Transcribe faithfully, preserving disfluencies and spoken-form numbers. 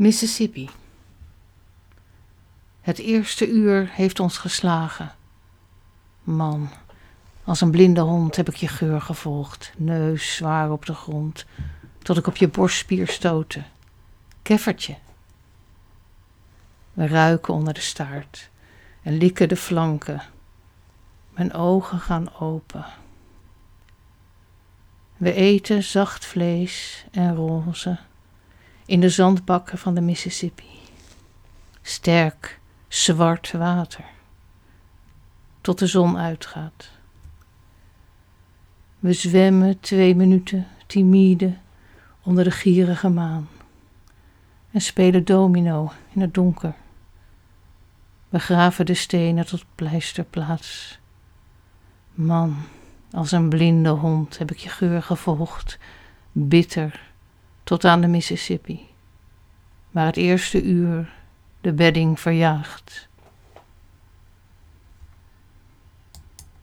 Mississippi. Het eerste uur heeft ons geslagen. Man, als een blinde hond heb ik je geur gevolgd, neus zwaar op de grond, tot ik op je borstspier stootte. Keffertje. We ruiken onder de staart en likken de flanken. Mijn ogen gaan open. We eten zacht vlees en roze in de zandbakken van de Mississippi. Sterk, zwart water, tot de zon uitgaat. We zwemmen twee minuten timide onder de gierige maan en spelen domino in het donker. We graven de stenen tot pleisterplaats. Man, als een blinde hond heb ik je geur gevolgd, bitter, tot aan de Mississippi, waar het eerste uur de bedding verjaagt.